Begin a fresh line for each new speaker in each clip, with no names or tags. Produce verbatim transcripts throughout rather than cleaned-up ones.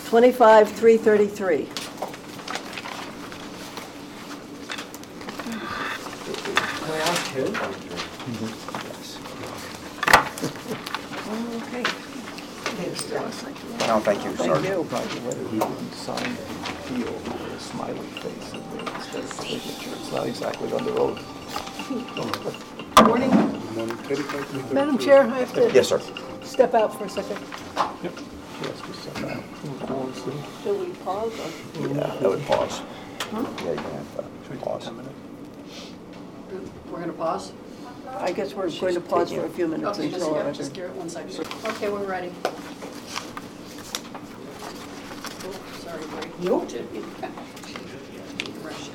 twenty-five three thirty-three.
Can I ask him?
Okay.
No, thank you, sir.
Thank you.
By the way, he didn't sign the deal with a smiley face in there instead of signature. It's not exactly on the road.
Morning. Madam Chair, I have to
Yes, sir.
step out for a second.
Yep. Yes, just send that.
Should we pause? Or?
Yeah, I would pause.
Huh?
Yeah, you're gonna have to pause.
We're going to pause?
I guess we're going to pause for a few minutes
Okay, just
until
give
our
it, just give it one second. Okay, we're ready. Oh, sorry, Mike.
Nope.
Rush.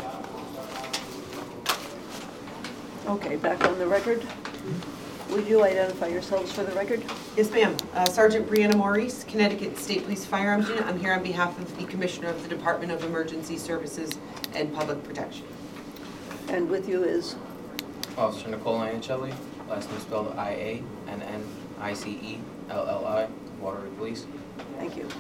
Okay, back on the record. Would you identify yourselves for the record?
Yes, ma'am. Uh, Sergeant Brianna Maurice, Connecticut State Police Firearms Unit. I'm here on behalf of the Commissioner of the Department of Emergency Services and Public Protection.
And with you is?
Officer Nicole Iancelli, last name spelled I A N N I C E L L I, Waterbury Police.
Thank you.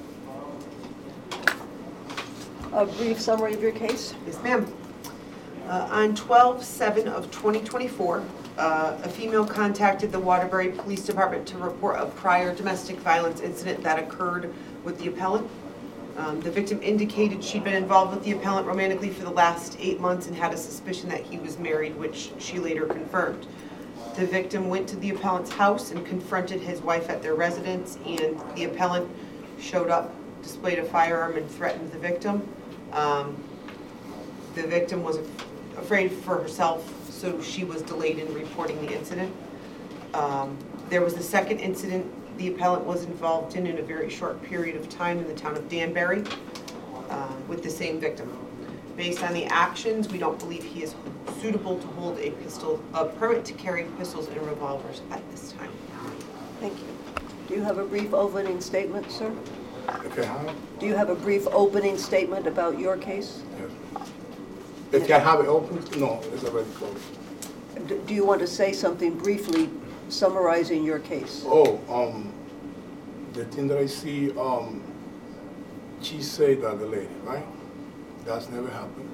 A brief summary of your case?
Yes, ma'am. Uh, on twelve seven of twenty twenty-four, uh, a female contacted the Waterbury Police Department to report a prior domestic violence incident that occurred with the appellant. Um, the victim indicated she'd been involved with the appellant romantically for the last eight months and had a suspicion that he was married, which she later confirmed. The victim went to the appellant's house and confronted his wife at their residence, and the appellant showed up, displayed a firearm, and threatened the victim. Um, the victim was af- afraid for herself, so she was delayed in reporting the incident. Um, there was the second incident the appellant was involved in in a very short period of time in the town of Danbury uh, with the same victim. Based on the actions, we don't believe he is suitable to hold a pistol, a permit to carry pistols and revolvers at this time.
Thank you. Do you have a brief opening statement, sir?
Okay, how?
Do you have a brief opening statement about your case?
Yes. If I have it open, no, it's already closed.
D- Do you want to say something briefly summarizing your case?
Oh, um, the thing that I see, um, she said that the lady, right? That's never happened.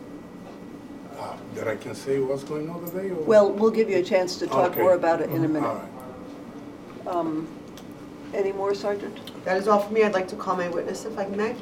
Uh, that I can say what's going on today? Or?
Well, we'll give you a chance to talk
Okay.
more about it in a minute.
All right.
Um, Any more, Sergeant?
That is all for me. I'd like to call my witness if I may.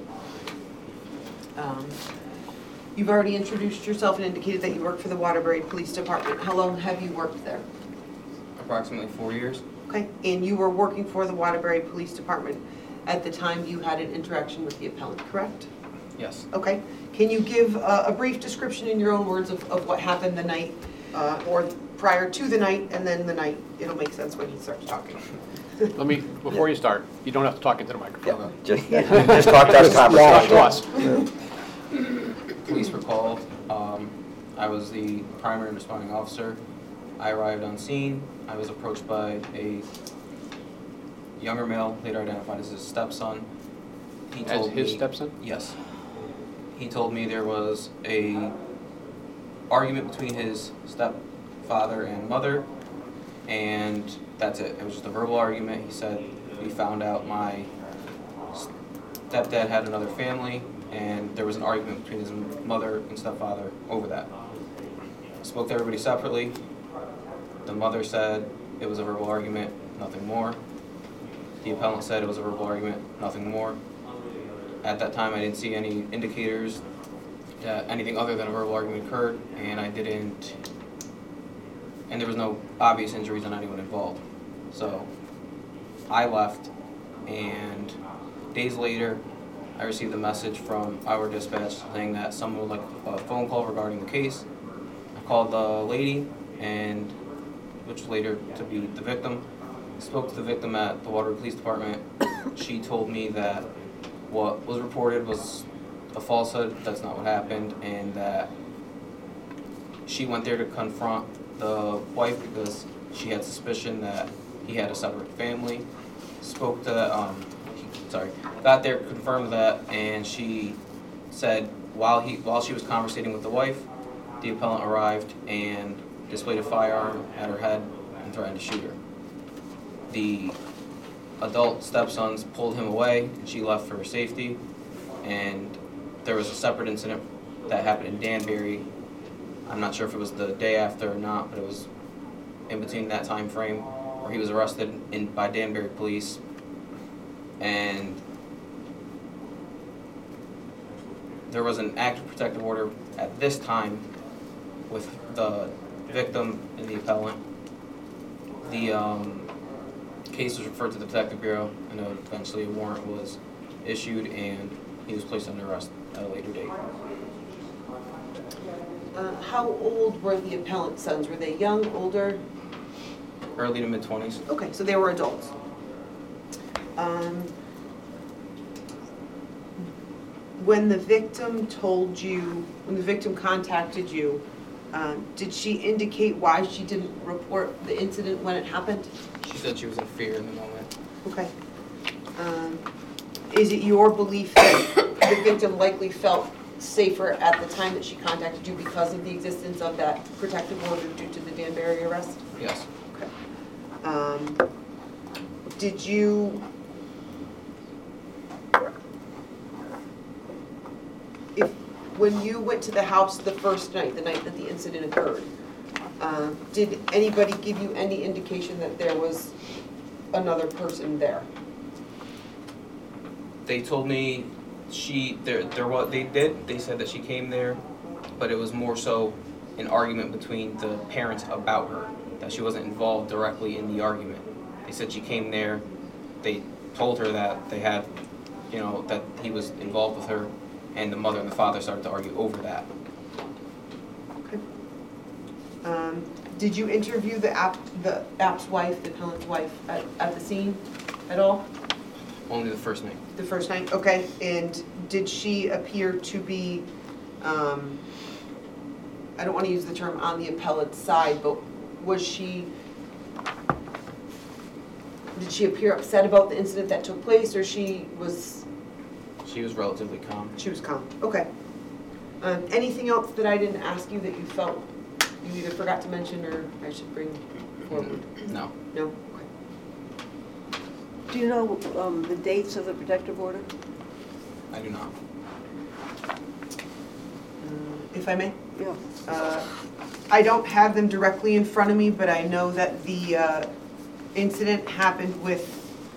Um, You've already introduced yourself and indicated that you work for the Waterbury Police Department. How long have you worked there?
Approximately four years.
Okay, and you were working for the Waterbury Police Department at the time you had an interaction with the appellant, correct?
Yes.
Okay, can you give a, a brief description in your own words of, of what happened the night, uh, or prior to the night, and then the night? It'll make sense when he starts talking.
Let me, before you start, you don't have to talk into the microphone.
Just, just talk to us,
Talk
conversation.
to us.
Police were called. Um, I was the primary responding officer. I arrived on scene. I was approached by a younger male, later identified as his stepson. He
As
told
his
me,
stepson?
Yes. He told me there was a argument between his stepfather and mother, and that's it. It was just a verbal argument. He said we found out my stepdad had another family, and there was an argument between his mother and stepfather over that. I spoke to everybody separately. The mother said it was a verbal argument, nothing more. The appellant said it was a verbal argument, nothing more. At that time, I didn't see any indicators that anything other than a verbal argument occurred, and I didn't, and there was no obvious injuries on anyone involved. So I left, and days later, I received a message from our dispatch saying that someone would like a phone call regarding the case. I called the lady, and which was later to be the victim. I spoke to the victim at the Waterbury Police Department. She told me that what was reported was a falsehood, that's not what happened, and that she went there to confront the wife because she had suspicion that he had a separate family. Spoke to, um, sorry, got there, confirmed that, and she said while he while she was conversating with the wife, the appellant arrived and displayed a firearm at her head and threatened to shoot her. The adult stepsons pulled him away, and she left for her safety. And there was a separate incident that happened in Danbury. I'm not sure if it was the day after or not, but it was in between that time frame where he was arrested in by Danbury police. And there was an active protective order at this time with the victim and the appellant. The um, case was referred to the Detective Bureau, and eventually a warrant was issued, and he was placed under arrest at a later date.
Uh, how old were the appellant sons? Were they young, older?
Early to mid-twenties.
Okay, so they were adults. Um, when the victim told you, when the victim contacted you, uh, did she indicate why she didn't report the incident when it happened?
She said she was in fear in the moment.
Okay. Um, is it your belief that the victim likely felt safer at the time that she contacted you because of the existence of that protective order due to the Danbury arrest?
Yes.
Okay. Um, did you, if, when you went to the house the first night, the night that the incident occurred, uh, did anybody give you any indication that there was another person there?
They told me she, there, there was, they did, they said that she came there, but it was more so an argument between the parents about her, that she wasn't involved directly in the argument. They said she came there, they told her that they had, you know, that he was involved with her, and the mother and the father started to argue over that.
Okay. Um, did you interview the app, the app's wife, the appellant's wife, at, at the scene at all?
Only the first night.
The first night, okay. And did she appear to be, um, I don't want to use the term on the appellant's side, but was she, did she appear upset about the incident that took place, or she was?
She was relatively calm.
She was calm, okay. Um, anything else that I didn't ask you that you felt you either forgot to mention or I should bring forward?
No.
No? Okay.
Do you know um, the dates of the protective order?
I do not.
Uh, if I may?
Yeah.
Uh, I don't have them directly in front of me, but I know that the uh, incident happened with,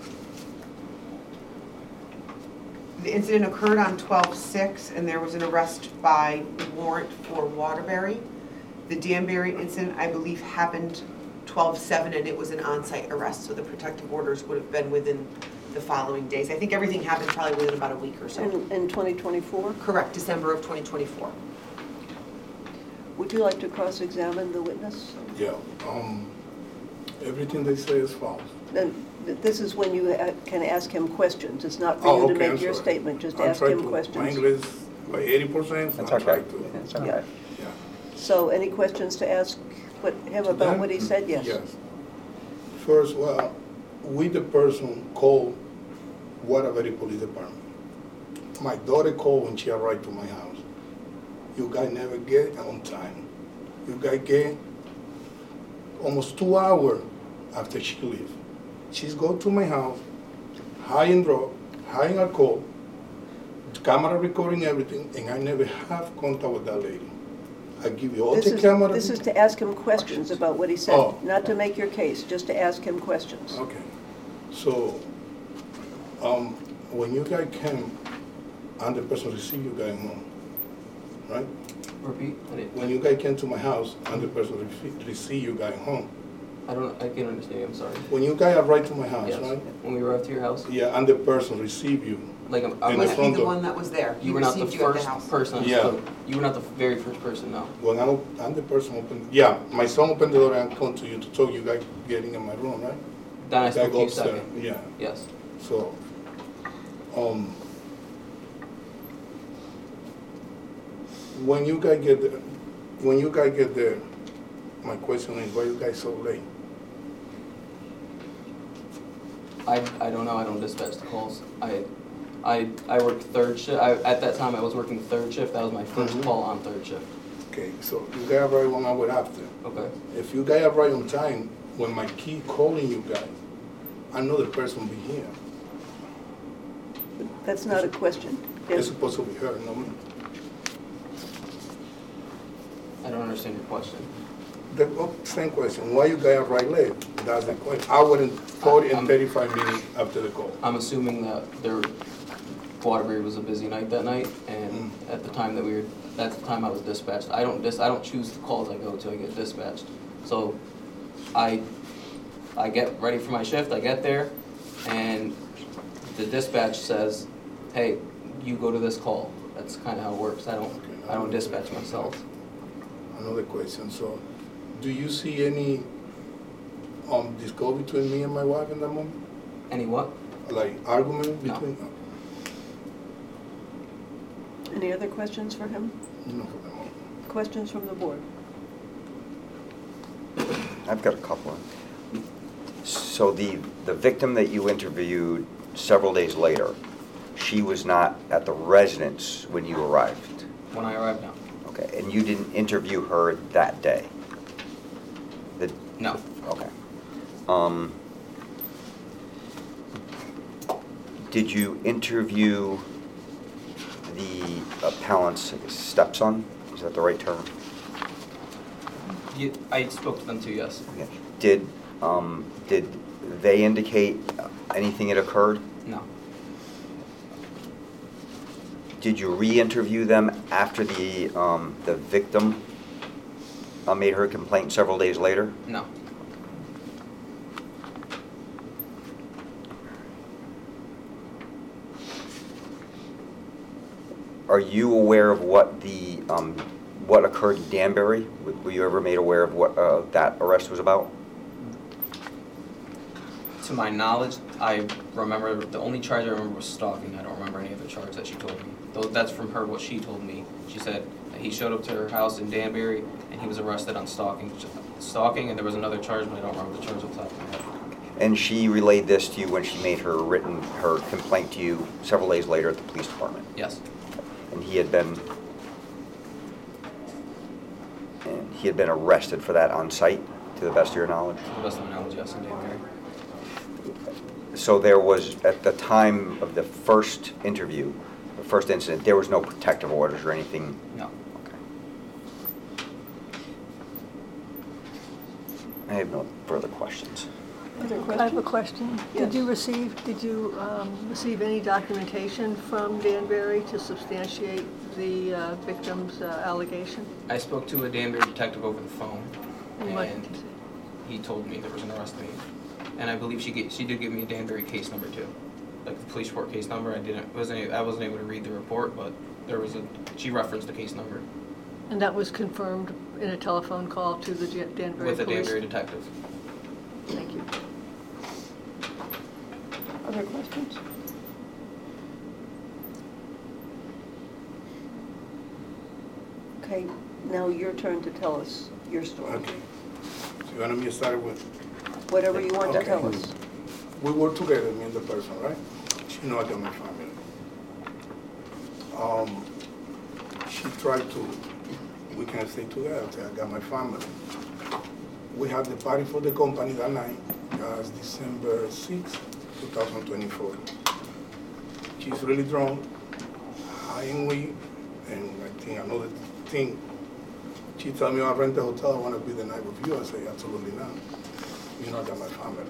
the incident occurred on twelve six, and there was an arrest by warrant for Waterbury. The Danbury incident, I believe, happened twelve seven, and it was an on-site arrest, so the protective orders would have been within the following days. I think everything happened probably within about a week or so.
In, in twenty twenty-four?
Correct, December of twenty twenty-four.
Would you like to cross-examine the witness?
Yeah, um, everything they say is false.
Then th- this is when you uh, can ask him questions. It's not for
Oh,
you to
okay, I'm
make your
sorry.
statement, just
I'll
ask
try
him
to.
questions.
My English is like eighty percent, so
That's
I'll
okay.
try to.
That's
Yeah.
okay.
Yeah.
So any questions to ask what, him
To
about
them?
what he said? Yes.
Yes. First, well, we the person called Waterbury Police Department. My daughter called when she arrived to my house. You guys never get on time. You guys get almost two hours after she leave. She's go to my house, high and drop, high and alcohol, camera recording everything, and I never have contact with that lady. I give you all
This
the
is,
camera.
this is to ask him questions about what he said,
Oh.
not to make your case, just to ask him questions.
Okay, so, um, when you guys came, I'm the person receive you guys home, right?
Repeat? I didn't-
When you guys came to my house, I'm the person rece- receive you guys home.
I don't, I can't understand you, I'm sorry.
When you guys arrive to my house,
Yes.
right?
When we arrived to your house?
Yeah, I'm the person receive you.
Like, I'm,
In
I'm
the
Must
not,
be
front
the
door.
one that was there.
you were not the
received you at
first
house.
person,
Yeah.
so you were not the very first person, no.
When I, op- I'm the person open, yeah, my son opened the door and come to you to talk, you guys getting in my room, right?
Then I
You guys
spoke to
go
you
upstairs,
second.
yeah.
Yes.
So, um, when you guys get there, when you guys get there, my question is, why you guys so late?
I, I don't know, I don't dispatch the calls. I, I, I work third shift, I, at that time I was working third shift, that was my first
Mhm.
call on third shift.
Okay, so you guys arrive one hour after.
Okay.
If you guys arrive on time, when my key calling you guys, another person be here.
That's not a question.
It's
Yes.
supposed to be her, not me.
I don't understand your question.
The oh, same question, why you guys are right late? That's the question. I wouldn't forty and thirty-five minutes after the call.
I'm assuming that there, Waterbury was a busy night that night, and at the time that we were, that's the time I was dispatched. I don't dis, I don't choose the calls I go to, I get dispatched. So, I, I get ready for my shift, I get there, and the dispatch says, hey, you go to this call. That's kind of how it works. I don't, I don't dispatch myself.
Another question, so, do you see any, um, discord between me and my wife in that moment?
Any what?
Like argument
No.
between?
Any other questions for him?
No, for the moment.
Questions from the board?
I've got a couple. So the, the victim that you interviewed several days later, she was not at the residence when you arrived?
When I arrived now?
Okay, and you didn't interview her that day? The-
No.
Okay. Um, did you interview the appellant's stepson? Is that the right term?
You, I spoke to them too, yes.
Okay. Did, um, did they indicate anything had occurred?
No.
Did you re-interview them after the, um, the victim uh, made her complaint several days later?
No.
Are you aware of what the, um, what occurred in Danbury? W- Were you ever made aware of what uh, that arrest was about?
To my knowledge, I remember, the only charge I remember was stalking. I don't remember any other charge that she told me. Though that's from her, what she told me. She said that he showed up to her house in Danbury and he was arrested on stalking. Stalking, and there was another charge, but I don't remember the charge off the top of my head.
And she relayed this to you when she made her written, her complaint to you several days later at the police department?
Yes.
And he had been, and he had been arrested for that on site, to the best of your knowledge?
To the best of my knowledge, yes, in Danbury.
So there was, at the time of the first interview, the first incident, there was no protective orders or anything?
No.
Okay. I have no further questions.
Other
I have a
questions?
question.
Yes.
Did you receive, did you um, receive any documentation from Danbury to substantiate the uh, victim's uh, allegation?
I spoke to a Danbury detective over the phone,
And what did
and
he say?
he told me there was an arrest made. And I believe she get, she did give me a Danbury case number too, like the police report case number. I didn't wasn't a- I wasn't able to read the report, but there was a she referenced the case number
And that was confirmed in a telephone call to the Jan- Danbury
with a
police?
Danbury detective.
Thank you.
Other questions? Okay, now your turn to tell us your story.
Okay. So you want me to start with,
Whatever you want to
Okay.
tell us.
we work together, me and the person, right? She know I got my family. Um, she tried to, we can stay together, I say, I got my family. We had the party for the company that night, uh, it's December sixth, two thousand twenty-four. She's really drunk, high and weak, and I think another thing, she told me, I'll rent a hotel, I want to be the night with you. I say, absolutely not. You know, I got my family.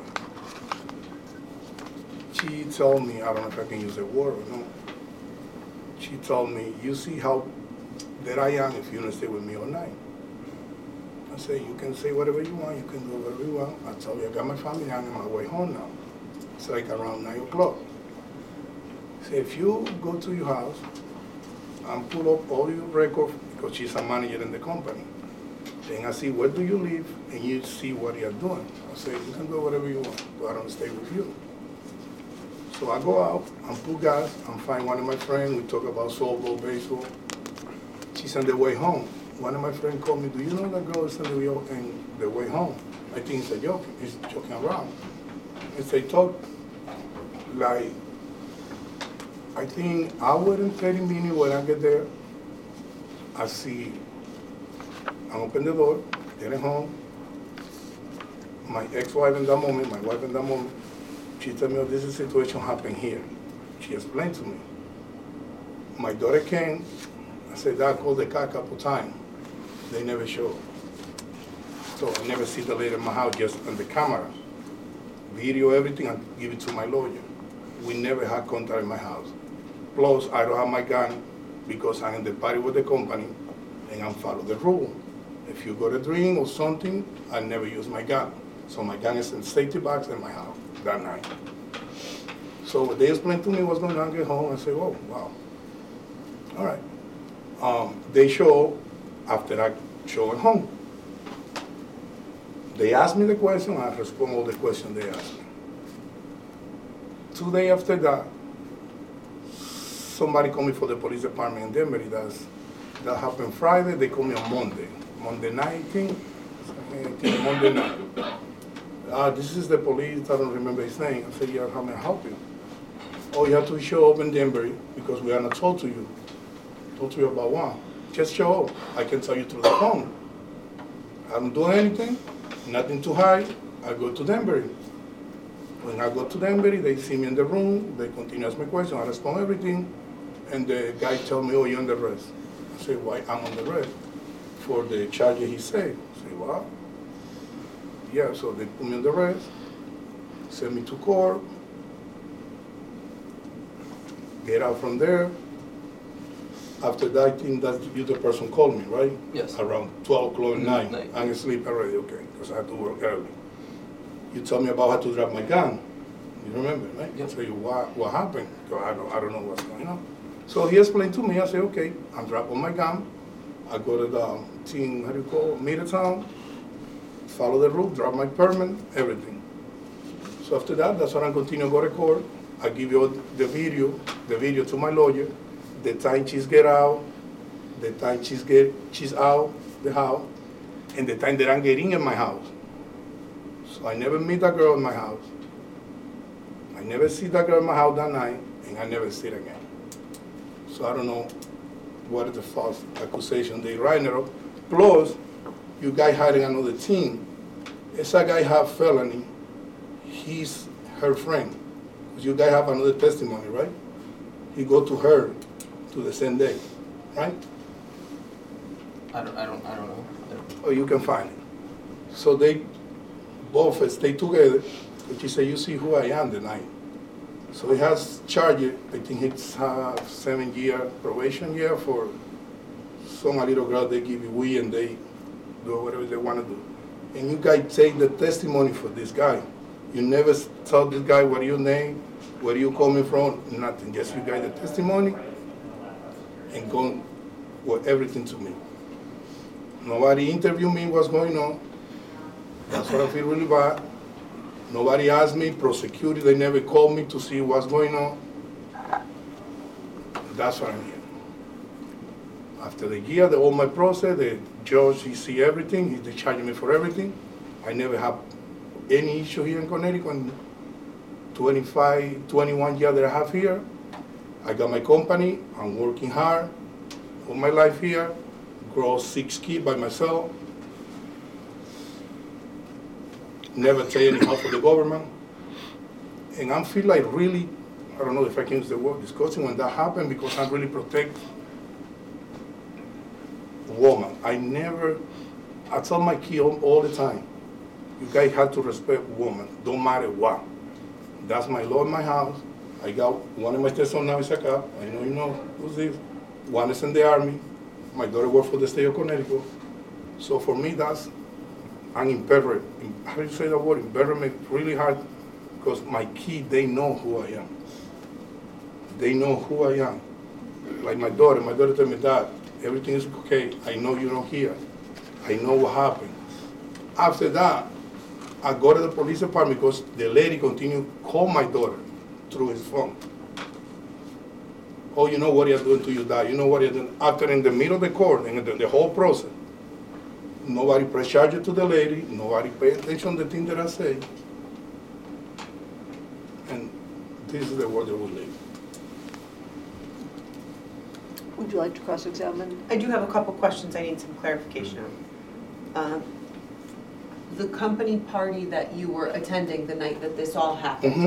She told me, I don't know if I can use the word or no. She told me, you see how that I am if you don't stay with me all night. I say, you can say whatever you want, you can do whatever you want. I told you, I got my family, I'm on my way home now. It's like around nine o'clock. Say, if you go to your house and pull up all your records, because she's a manager in the company, then I see where do you live and you see what you're doing. I say, you can do whatever you want, but I don't stay with you. So I go out and put gas and find one of my friends. We talk about softball, baseball. She's on the way home. One of my friends called me, do you know that girl is on the way, in the way home? I think it's a joke. He's joking around. And they talk like, I think hour and thirty minutes when I get there, I see, I open the door, get home. My ex-wife in that moment, my wife in that moment, She told me, oh, this is a situation happened here. She explained to me. My daughter came, I said, Dad, called the car a couple times. They never show. So I never see the lady in my house, just on the camera. Video everything and give it to my lawyer. We never had contact in my house. Plus, I don't have my gun because I'm in the party with the company and I'm follow the rule. If you go to drink or something, I never use my gun. So my gun is in safety box in my house that night. So when they explained to me what's going on, I get home, I say, oh, wow. All right. Um, they show after I show at home. They ask me the question, I respond all the questions they ask me. Two days after that, somebody called me for the police department in Denver. That's, that happened Friday, they called me on Monday. Monday night, I think, I think Monday night. Uh, this is the police, I don't remember his name. I said, yeah, how may I help you? Oh, you have to show up in Denver because we are not told to you. Told to you about what? Just show up. I can tell you through the phone. I don't do anything, nothing to hide. I go to Denver. When I go to Denver, they see me in the room, they continue to ask me questions, I respond everything, and the guy tell me, oh, you're on the arrest. I say, why I'm on the arrest? For the charge he said. I say, what? Yeah, so they put me on the arrest, send me to court, get out from there. After that, I think that you the person called me, right?
Yes.
Around twelve o'clock at night.
Night.
I'm asleep already, okay, because I had to work early. You told me about how to drop my gun. You remember, right?
Yep.
I say, what, what happened? Because I don't, I don't know what's going on. So he explained to me, I said, okay, I'm dropping my gun. I go to the team, how do you call it, Middletown, follow the route, drop my permit, everything. So after that, that's when I continue to go to court. I give you the video, the video to my lawyer, the time she's get out, the time she's get she's out the house, and the time that I'm getting in my house. So I never meet that girl in my house. I never see that girl in my house that night, and I never see it again. So I don't know what is the false accusation they write it up. Plus, you guys hiring another team. If that guy have felony, he's her friend. Because you guys have another testimony, right? He go to her to the same day, right?
I don't, I don't, I don't know. I don't-
Or you can find it. So they both stay together, and she said, you see who I am tonight. So he has charged, I think it's uh, seven year probation year for some little girl they give you we and they do whatever they want to do. And you guys take the testimony for this guy. You never tell this guy what your name, where you coming from, nothing. Just you guys the testimony and go with everything to me. Nobody interviewed me what's going on. That's what I feel really bad. Nobody asked me, prosecuted, they never called me to see what's going on. That's what I'm here. After the year, the all my process, the judge, he see everything, he discharged me for everything. I never have any issue here in Connecticut. twenty-five, twenty-one years that I have here. I got my company, I'm working hard, all my life here, grow six kids by myself. Never take any help from the government. And I feel like really, I don't know if I can use the word disgusting when that happened because I really protect woman. I never, I tell my kids all, all the time, you guys have to respect women, don't matter what. That's my law in my house. I got one of my stepsons now is a cop. I know you know who's this. One is in the army. My daughter works for the state of Connecticut. So for me, that's, I'm imperfect. How do you say that word? Embarrassment, really hard, because my kids, they know who I am. They know who I am. Like my daughter, my daughter tell me, Dad, everything is okay. I know you're not here. I know what happened. After that, I go to the police department because the lady continued to call my daughter through his phone. Oh, you know what you're doing to your dad. You know what you're doing. After in the middle of the court, and the, the whole process, nobody press charges to the lady. Nobody pay attention to the thing that I say. And this is the world that we live.
Would you like to cross-examine?
I do have a couple questions I need some clarification on. Uh, The company party that you were attending the night that this all happened,
Mm-hmm.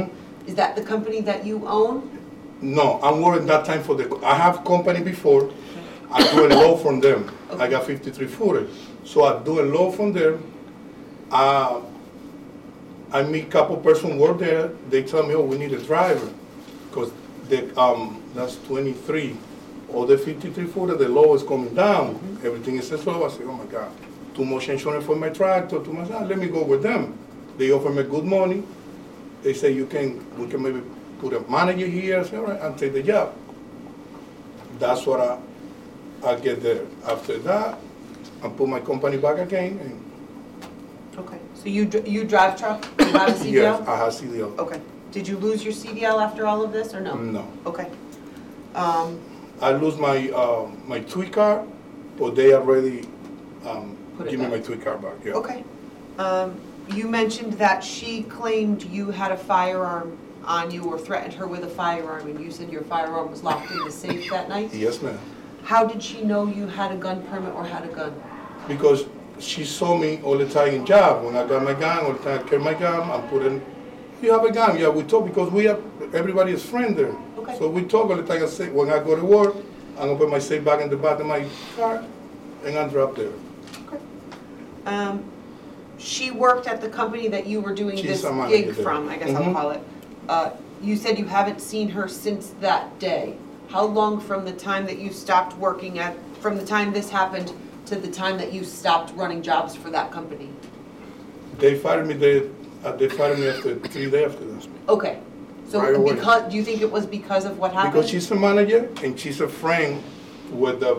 Is that the company that you own?
No, I'm working that time for the, I have company before, I do a load from them. I got fifty-three footer, so I do a load from them. Uh, I meet couple person work there, they tell me, oh, we need a driver, because the, um, that's twenty-three. All the fifty-three footer, the load is coming down, mm-hmm. Everything is slow. I say, oh my God, too much insurance for my tractor, too much, ah, let me go with them. They offer me good money. They say, you can, we can maybe put a manager here. I say, all right, I'll take the job. That's what I, I get there. After that, I put my company back again. And
Okay, so you, dr- you drive truck, you have a C D L?
yes, I have C D L.
Okay, did you lose your C D L after all of this, or no?
No.
Okay. Um,
I lose my, uh, my tweet card, but they already, um,
Put it
give me
back.
my tweet card back, yeah.
Okay. Um, you mentioned that she claimed you had a firearm on you or threatened her with a firearm, and you said your firearm was locked in the safe that night?
Yes, ma'am.
How did she know you had a gun permit or had a gun?
Because she saw me all the time in job. When I got my gun, all the time I carry my gun, I'm putting, you have a gun? Yeah, we talk because we have, everybody is friend there.
Okay.
So we talk all the time. I say, when I go to work, I'm gonna put my safe back in the back of my car, and I drop there.
Okay. Um, she worked at the company that you were doing
She's
this
a manager
gig
there.
from, I guess I'll
Mhm.
call it. Uh, you said you haven't seen her since that day. How long from the time that you stopped working at, from the time this happened to the time that you stopped running jobs for that company?
They fired me, they, uh, they fired me after three days after that.
Okay, so
Right away.
because, do you think it was because of what happened?
Because she's a manager and she's a friend with the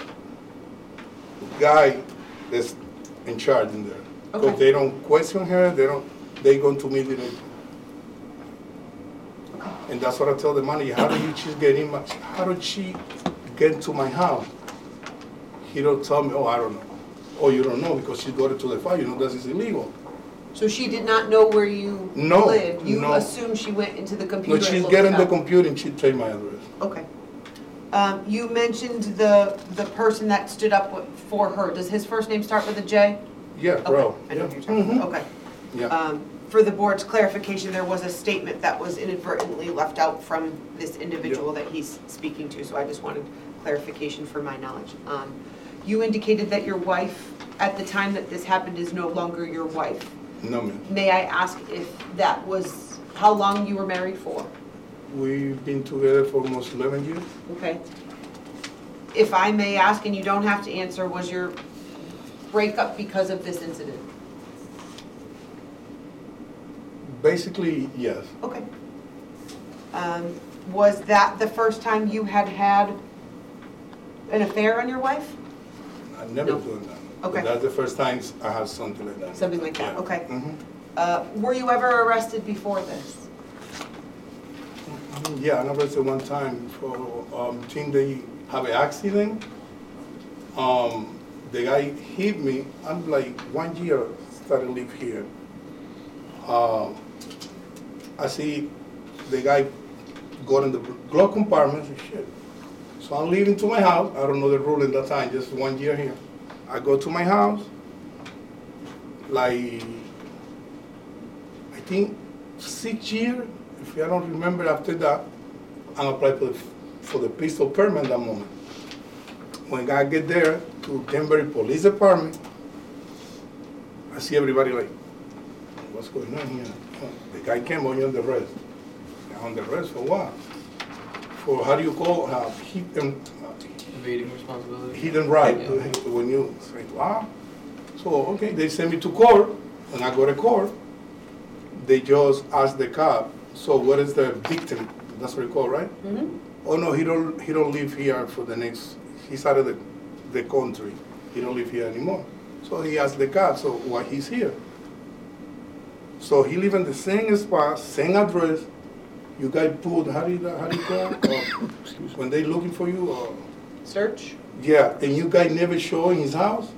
guy that's in charge in there.
Okay.
Because they don't question her, they don't, they go to meet with
Okay.
And that's what I tell the manager, how did you, she's getting my, how did she get to my house? He don't tell me, oh, I don't know. Oh, you don't know because she got it to the fire, you know, this is illegal.
So she did not know where you
No,
lived? You
no.
assumed she went into the
No,
computer and
she's
looked
getting
it
the
up?
computer and she take my address.
Okay. Um, you mentioned the, the person that stood up with- for her. Does his first name start with a J?
Yeah,
Okay,
bro.
I know
Yeah.
who you're talking
Mhm.
about. Okay.
Yeah.
Um, For the board's clarification, there was a statement that was inadvertently left out from this individual that he's speaking to, so I just wanted clarification for my knowledge. Um, You indicated that your wife, at the time that this happened, is no longer your wife.
No, ma'am.
May I ask if that was, how long you were married for?
We've been together for almost eleven years.
Okay. If I may ask, and you don't have to answer, was your breakup because of this incident?
Basically, yes.
Okay. Um, Was that the first time you had had an affair on your wife?
I never
No.
done that.
Okay.
But that's the first time I had something like that.
Something like that,
Yeah.
okay.
Mhm.
Uh, Were you ever arrested before this?
Yeah, I arrested one time for, um, think they have an accident. Um, the guy hit me, I'm like one year started live here. Um, I see the guy got in the glove compartment, and shit. So I'm leaving to my house, I don't know the rule in that time, just one year here. I go to my house, like, I think six years, if I don't remember after that, I applied for the, for the pistol permit at that moment. When I get there to Denver Police Department, I see everybody like, what's going on here? Oh, the guy came on you on the arrest. On the arrest for what? For, how do you call, uh, hit and, uh,
Evading responsibility.
hidden right,
Yeah.
when you say, wow. So, okay, they send me to court, and I go to court. They just ask the cop, so what is the victim? That's what you call, right?
Mm-hmm.
Oh, no, he don't, he don't live here for the next, he's out of the, the country. He don't live here anymore. So he asked the cop, so why he's here? So he live in the same spot, same address. You guys put, how do you, how do you call, uh, when they looking for you, uh,
Search?
yeah, and you guys never show in his house?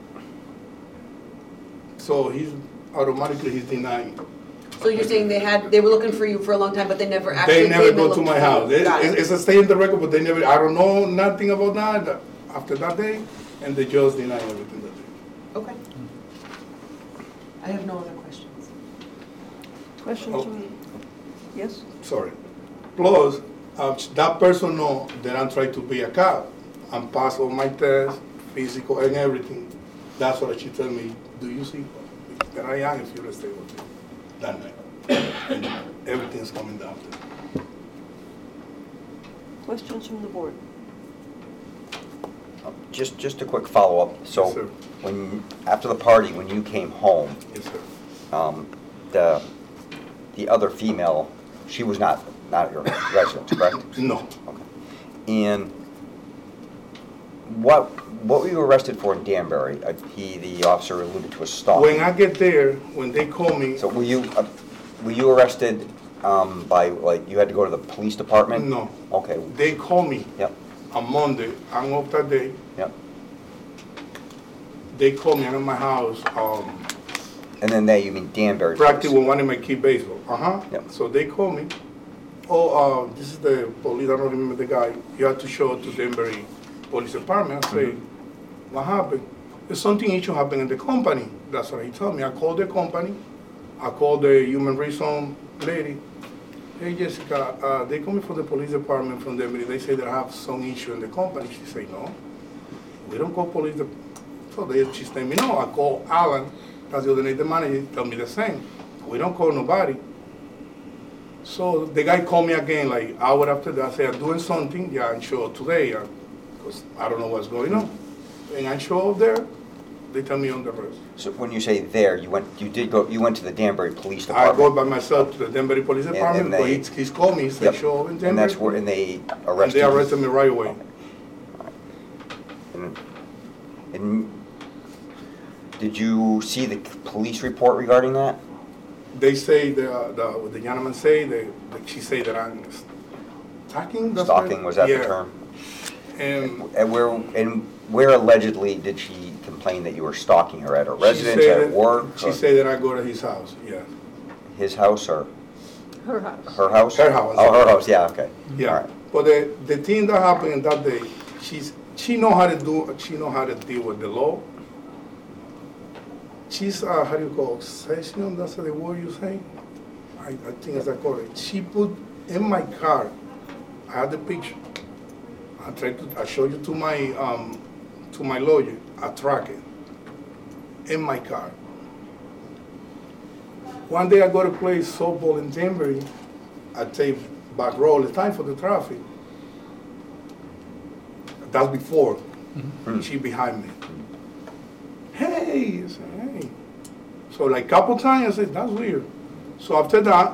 So he's, automatically he's denying.
So you're saying they had, they were looking for you for a long time, but they never actually
They
came
never
and
go to
looked
my
for you?
house. It-
Got
It's,
it.
it's a stay in the record, but they never, I don't know nothing about that after that day, and they just deny everything that day.
Okay. I have no other questions.
Questions
Oh.
from Yes?
Sorry. Plus, uh, that person know that I'm trying to be a cop. I'm pass all my tests, physical and everything. That's what she told me. Do you see that I am if you stay with me that night? And everything's coming down to it.
Questions from the board?
Just, just a quick follow-up.
Yes,
So,
sir.
when, after the party, when you came home,
Yes, sir.
um, the, the other female, she was not, not at your residence, correct?
No.
Okay. And what, what were you arrested for in Danbury? Uh, He, the officer alluded to a stalking.
When I get there, when they call me,
So were you, uh, were you arrested um, by, like, you had to go to the police department?
no,
Okay,
they call me
yep,
on Monday. I'm off that day.
yep.
They call me. I'm at my house. Um,
And then they, you mean Danbury?
practice
police.
with one of my kid baseball. Uh-huh.
Yep.
So they call me. Oh, uh, this is the police. I don't remember the guy. You have to show it to Denbury Police Department. I say, what happened? There's something issue happened in the company. That's what he told me. I called the company. I called the human resource lady. Hey, Jessica, uh, they coming from the police department from Denbury. They say they have some issue in the company. She say, no, we don't call police. De-. So they, she said me, no, I call Alan. That's the other name, the manager, tell me the same. We don't call nobody. So the guy called me again, like hour after that, say, I'm doing something, yeah, I'm sure today, because I don't know what's going on. And I show up there, they tell me on the rest.
So when you say there, you went, you did go, you went to the Danbury Police
I go
Department?
by myself to the Denbury Police
And-
Department,
and
but
they-
he's, he's called me, he said,
Yep.
show up in Denbury.
And that's where, and they
And
arrested
they
you?
arrested me right away.
And, and did you see the police report regarding that?
They say, the, the, what the gentleman say, they, that she say that I'm stalking. that's
Stalking,
right?
was that the
Yeah.
term?
And
And where, and where allegedly did she complain that you were stalking her? At her
she
residence,
say
at
that-
work?
She
or
said that I go to his house, yeah.
His house or
Her house.
her house?
Her house.
Oh, her house, yeah, okay. All
Yeah,
right.
but the, the thing that happened that day, she's, she know how to do, she know how to deal with the law. She's, uh, how do you call, session, that's the word you say? I, I think it's that correct. She put in my car, I had the picture. I tried to, I showed you to my, um, to my lawyer, I track it, in my car. One day I go to play softball in Denver, I take back roll, it's time for the traffic. That's before,
Mm-hmm.
she behind me. Hey, I said, hey. So like couple times, I said, that's weird. So after that,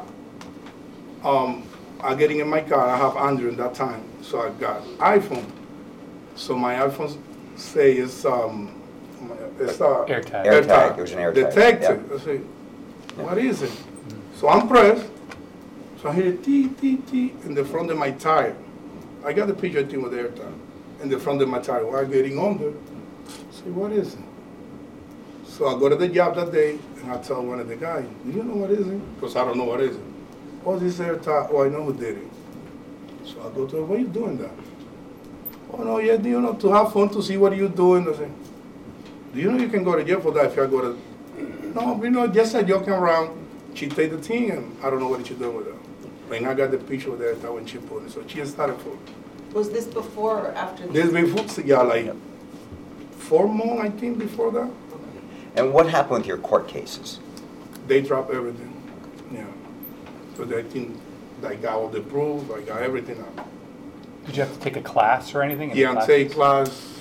um, I'm getting in my car, I have Android that time, so I got iPhone. So my iPhone say it's, um, it's uh,
AirTag.
AirTag, it was an AirTag,
Detected.
yeah.
I say, what is it? So I'm pressed, so I hear tee, tee, tee in the front of my tire. I got the picture, I think, with the AirTag, in the front of my tire. While I'm getting under, I say, what is it? So I go to the job that day, and I tell one of the guys, do you know what is it? Because I don't know what is it. Oh, this AirTag, oh, I know who did it. So I go to her, why are you doing that? Oh, no, yeah, do you know, to have fun, to see what you're doing. I say, do you know you can go to jail for that if I go to, no, you know, just a joking around. She take the thing, and I don't know what she doing with her. And I got the picture of that when she put it, so she started for,
Was this before or after? the-
this before, yeah, like, four months, I think, before that.
And what happened with your court cases?
They drop everything, yeah. So they think, I got all the proof, I got everything out.
Did you have to take a class or anything? Any
Yeah, and
classes?
take class,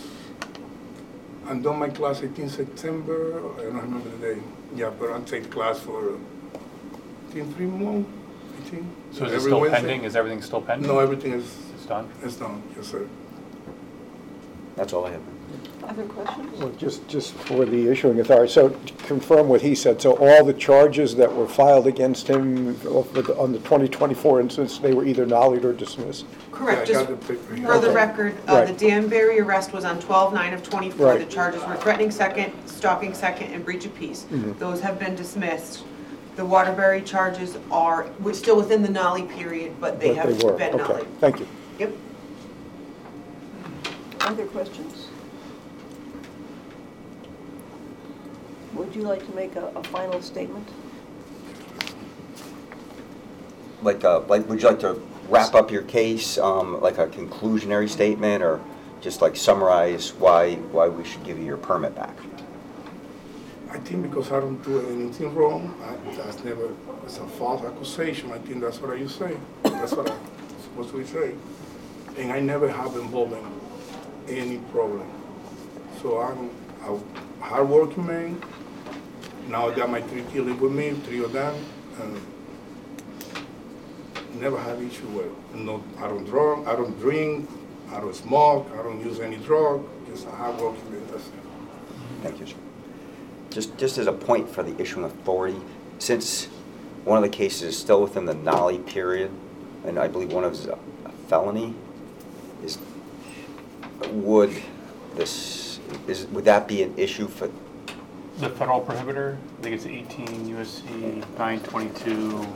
I'm done my class, I think September, I don't remember the day. Yeah, but I take class for, I think, three months, I think.
So is it
Every
still
Wednesday.
pending? Is everything still pending?
No, everything is,
It's done?
is done, yes, sir.
That's all I have.
Other questions?
Well, just, just for the issuing authority, so to confirm what he said, so all the charges that were filed against him on the twenty twenty-four instance, they were either nollied or dismissed?
Correct,
Yeah, I
just
got the paper here.
for the
Okay.
record, uh, the
Right.
Danbury arrest was on twelve nine of twenty-four.
Right.
The charges were threatening second, stalking second, and breach of peace.
Mhm.
Those have been dismissed. The Waterbury charges are, we're still within the nollie period, but they
But
have
were.
been
Okay,
nollied.
thank you.
Yep.
Other questions? Would you like to make a, a final statement?
like, a, like, would you like to wrap up your case, um, like a conclusionary statement, or just like summarize why, why we should give you your permit back?
I think because I don't do anything wrong, I, that's never, it's a false accusation. I think that's what you say. That's what I'm supposed to say. And I never have involved in any problem. So I'm a hardworking man. Now I got my three kids live with me, three of them, and never have issue with. No, I don't drink, I don't drink, I don't smoke, I don't use any drug. Just a hardworking man. That's it.
Thank you, sir. Just, just as a point for the issuing authority, since one of the cases is still within the nollie period, and I believe one of them is a a felony, is, would this, is, would that be an issue for,
The federal prohibitor, I think it's eighteen U S C nine twenty-two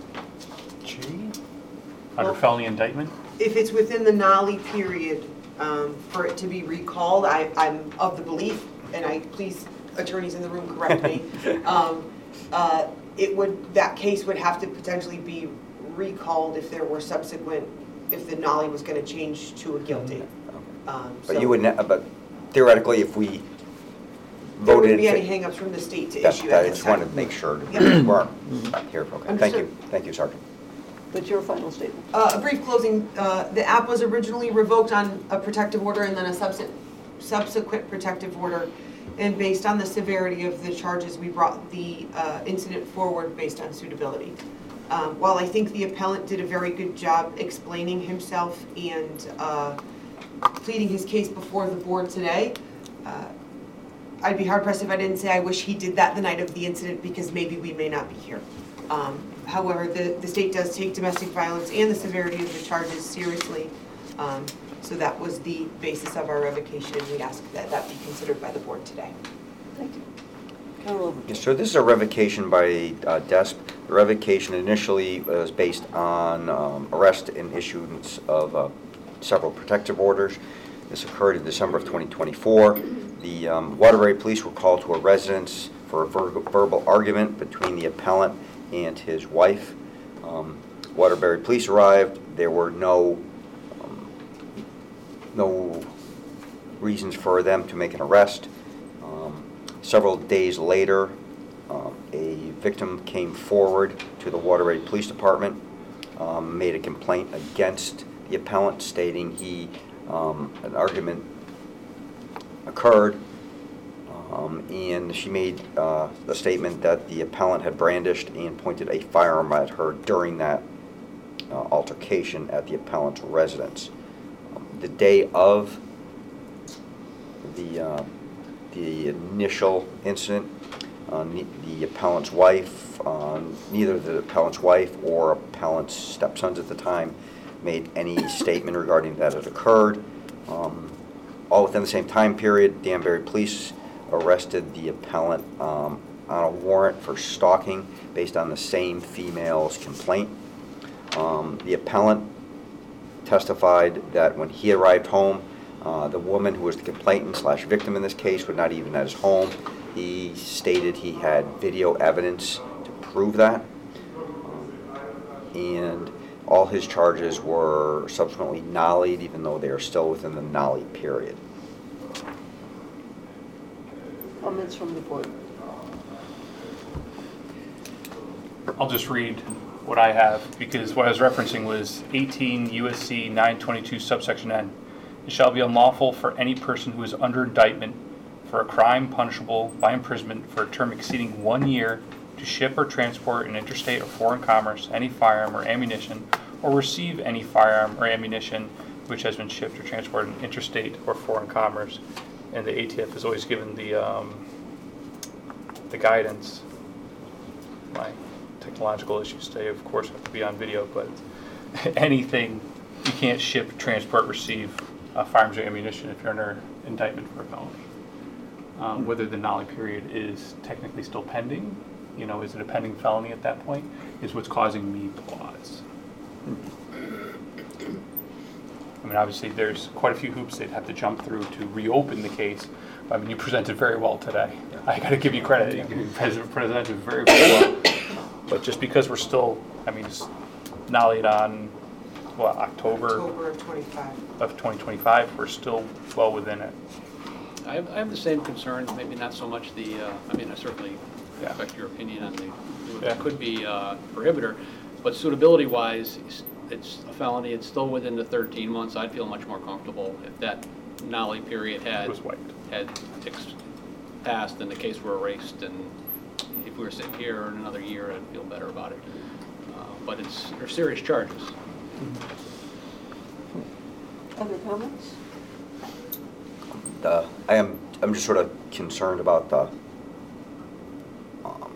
G, under
Well-
felony indictment?
If it's within the nollie period, um, for it to be recalled, I, I'm of the belief, and I, please, attorneys in the room, correct me, um, uh, it would, that case would have to potentially be recalled if there were subsequent, if the nollie was gonna change to a guilty. Um,
but
so
you would, ne- but theoretically, if we
There
voted.
wouldn't be
in
any
fa-
hangups from the state to
that-
issue
that
at
I
this
just wanted to
time.
make sure
Yep.
that we weren't here, okay, thank
Understood.
you, thank you, Sergeant.
But your final statement.
Uh, a brief closing, uh, the app was originally revoked on a protective order and then a subsequent, subsequent protective order. And based on the severity of the charges, we brought the, uh, incident forward based on suitability. Um, while I think the appellant did a very good job explaining himself and, uh, pleading his case before the board today, uh, I'd be hard pressed if I didn't say I wish he did that the night of the incident, because maybe we may not be here. Um, However, the, the state does take domestic violence and the severity of the charges seriously. Um, So that was the basis of our revocation, and we ask that that be considered by the board today.
Thank you. Carol Overton.
Yes, so this is a revocation by uh, D E S P. The revocation initially was based on um, arrest and issuance of uh, several protective orders. This occurred in December of twenty twenty-four. The um, Waterbury Police were called to a residence for a ver- verbal argument between the appellant and his wife. Um, Waterbury Police arrived. There were no um, no reasons for them to make an arrest. Um, several days later, um, a victim came forward to the Waterbury Police Department, um, made a complaint against the appellant, stating he um, an argument occurred. Um, and she made uh, a statement that the appellant had brandished and pointed a firearm at her during that uh, altercation at the appellant's residence. Um, the day of the uh, the initial incident, uh, ne- the appellant's wife, uh, neither the appellant's wife or appellant's stepsons at the time made any statement regarding that it occurred. Um, all within the same time period, Danbury Police arrested the appellant um, on a warrant for stalking based on the same female's complaint. Um, the appellant testified that when he arrived home, uh, the woman who was the complainant slash victim in this case was not even at his home. He stated he had video evidence to prove that. Um, and all his charges were subsequently nollied, even though they are still within the nollie period.
Comments from the board.
I'll just read what I have, because what I was referencing was eighteen U S C nine twenty-two subsection N. It shall be unlawful for any person who is under indictment for a crime punishable by imprisonment for a term exceeding one year to ship or transport in interstate or foreign commerce any firearm or ammunition, or receive any firearm or ammunition which has been shipped or transported in interstate or foreign commerce. And the A T F has always given the um, the guidance. My technological issues today, of course, have to be on video, but anything, you can't ship, transport, receive uh, firearms or ammunition if you're under indictment for a felony. Um, whether the nollie period is technically still pending, you know, is it a pending felony at that point, is what's causing me pause. I mean, obviously, there's quite a few hoops they'd have to jump through to reopen the case. I mean, you presented very well today. I got to give you credit. You presented very, very well. But just because we're still, I mean, it's nollied on, what, October
October of twenty-five.
of twenty twenty-five, we're still well within it.
I have, I have the same concerns, maybe not so much the, uh, I mean, I certainly
Yeah.
respect your opinion on the,
Yeah.
it could be uh, prohibitor, but suitability-wise, it's- it's a felony, it's still within the thirteen months. I'd feel much more comfortable if that nollie period
It
had,
was wiped.
had ex- passed and the case were erased, and if we were sitting here in another year, I'd feel better about it. Uh, But it's, they're serious charges.
Other comments?
The, I am, I'm just sort of concerned about the, um,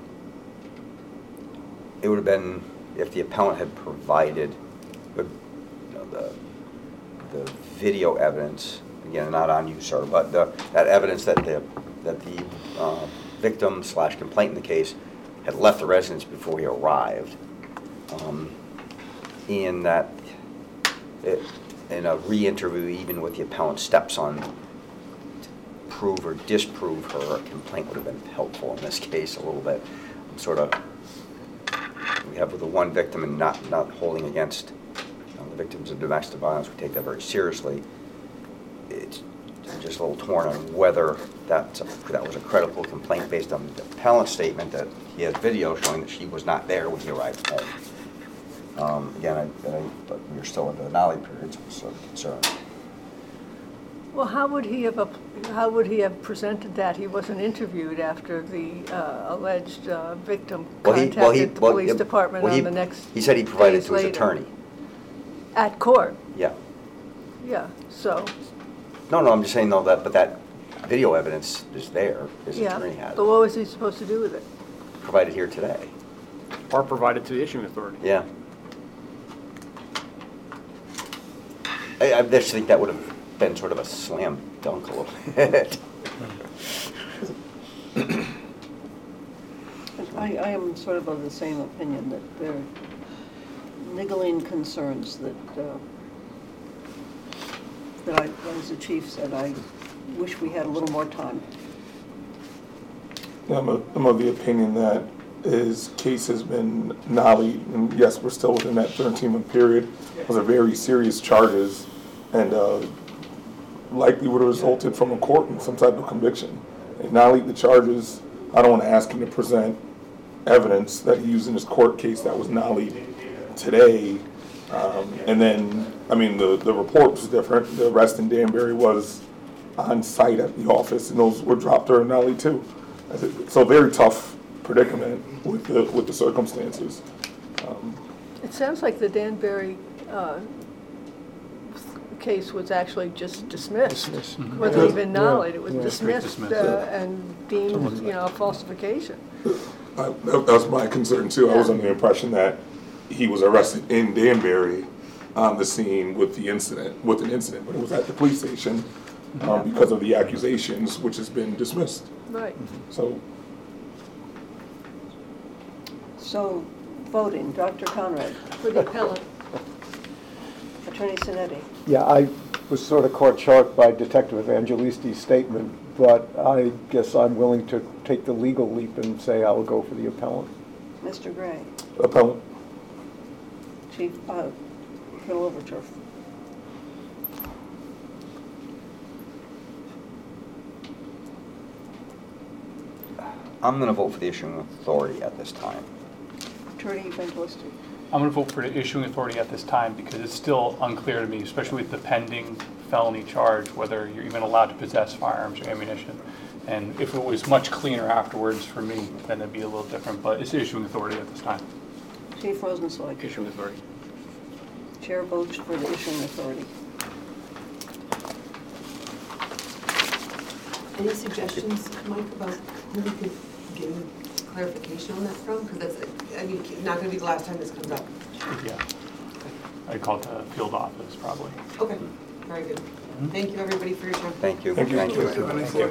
it would have been, if the appellant had provided, the, you know, the, the video evidence, again, not on you, sir, but the, that evidence that the, that the uh, victim slash complainant in the case had left the residence before he arrived, um, in that, it, in a re-interview, even with the appellant's stepson, to prove or disprove her complaint would have been helpful in this case a little bit. Sort of, we have the one victim and not, not holding against you know, the victims of domestic violence. We take that very seriously. It's I'm just a little torn on whether that's a, that was a credible complaint based on the appellant's statement that he had video showing that she was not there when he arrived home. Um, again, I, I, but we were still in the nollie period, so I'm sort of concerned.
Well, how would he have, ap- how would he have presented that? He wasn't interviewed after the uh, alleged uh, victim
Well, he- well, he-
contacted the
well,
police
yeah,
department
well, he-
on the next
He said he provided
days
to his
later.
attorney.
At court,
Yeah.
yeah, so,
No, no, I'm just saying though that, but that video evidence is there. His
yeah.
attorney has
But
it.
what was he supposed to do with it?
Provided here today.
Or provided to the issuing authority.
Yeah. I, I just think that would have been sort of a slam dunk a little bit.
I, I am sort of of the same opinion that there are niggling concerns that, uh, that I, as the chief said, I wish we had a little more time.
I'm, a, I'm of the opinion that his case has been nollied, and yes, we're still within that thirteen-month period. Those are very serious charges, and uh, likely would have resulted from a court in some type of conviction. They nollied the charges. I don't want to ask him to present evidence that he used in his court case that was nollied today. Um, and then, I mean, the, the report was different. The arrest in Danbury was on site at the office, and those were dropped during nollie too. So very tough predicament with the with the circumstances. Um,
It sounds like the Danbury uh, case was actually just dismissed.
Dismissed.
It wasn't
Yeah.
even nollied, it was
Yeah.
dismissed
Dismissed.
uh, and deemed, you know, falsification.
I, that, that's my concern too. I was under the impression that he was arrested in Danbury on the scene with the incident, with an incident, but it was at the police station um, because of the accusations, which has been dismissed.
Right.
So,
So, voting, Doctor Conrad,
For the appellant.
Attorney Sinetti.
Yeah, I was sort of caught short by Detective Evangelisti's statement, but I guess I'm willing to take the legal leap and say I will go for the appellant.
Mister Gray,
appellant.
Chief, uh, Colonel Overture.
I'm going to vote for the issuing authority at this time.
Attorney Evangelisti.
I'm going to vote for the issuing authority at this time because it's still unclear to me, especially with the pending felony charge, whether you're even allowed to possess firearms or ammunition. And if it was much cleaner afterwards for me, then it'd be a little different, but it's issuing authority at this time.
Chief Rosenzweig.
Issuing authority.
Chair votes for the issuing authority.
Any suggestions, Mike, about who we could get clarification on that from? Because that's, I mean, not going to be the last time this comes up.
Yeah. I'd call it the field office, probably.
Okay, very good. Thank you, everybody, for your time.
Thank you.
Thank you.
Thank you.